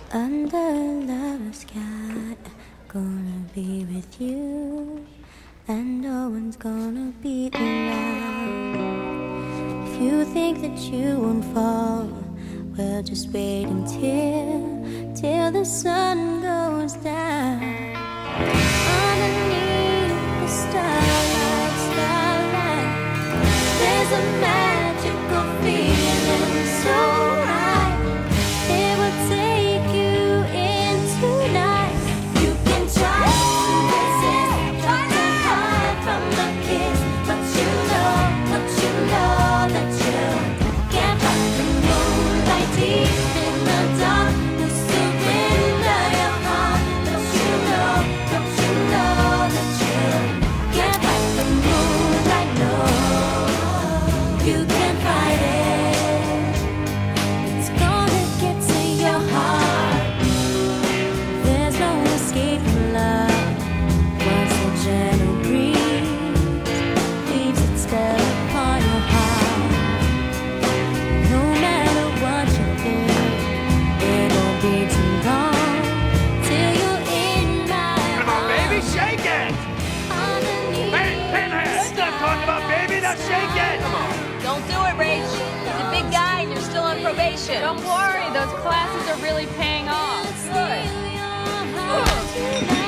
Under the sky, gonna be with you, and no one's gonna be around. If you think that you won't fall, well, just wait till the sun goes down. Underneath the starlight, there's a magical feeling so right. It will take you in tonight. You can try to resist, try to hide from the kiss, but you know that you can't fight the moonlight deep in the dark. You surrender your heart, but you know that you can't fight the moonlight. No, you can't fight it. It's gonna get to your heart. There's no escape from love. Once the gentle breeze leaves its spell upon your heart, no matter what you think, it won't be too long till you're in my Come on, baby, arms. shake it! Underneath Hey, Pinhead! Let's not talk about baby, now shake it! Come on. Don't do it, Rach. He's a big guy and you're still on probation. Don't worry, those classes are really paying off. Good. your heart tonight.